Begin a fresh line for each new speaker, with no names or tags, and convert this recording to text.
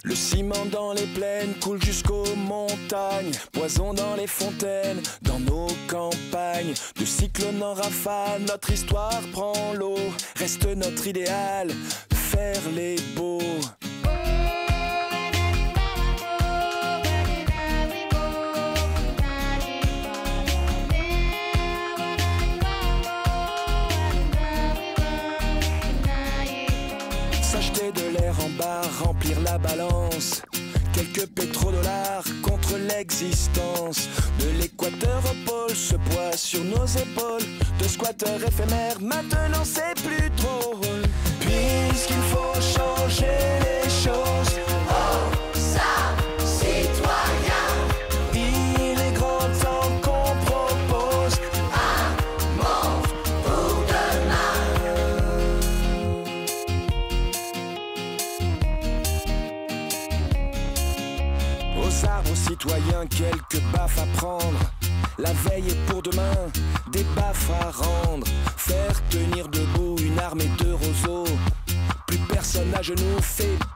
Le ciment dans les plaines coule jusqu'aux montagnes. Poison dans les fontaines, dans nos campagnes. De cyclone en rafale, notre histoire prend l'eau. Reste notre idéal, faire les beaux. S'acheter de l'air en bar, remplir la balance. Quelques pétrodollars contre l'existence. De l'équateur au pôle, ce poids sur nos épaules. De squatteurs éphémères, maintenant c'est plus drôle. Puisqu'il faut changer les choses.
Oh, ça, citoyen.
Il est grand temps qu'on propose
un monde pour demain.
Aux arts, aux citoyens, quelques baffes à prendre. La veille est pour demain, des baffes à rendre. Faire tenir debout une armée de roseaux. Plus personne à genoux fait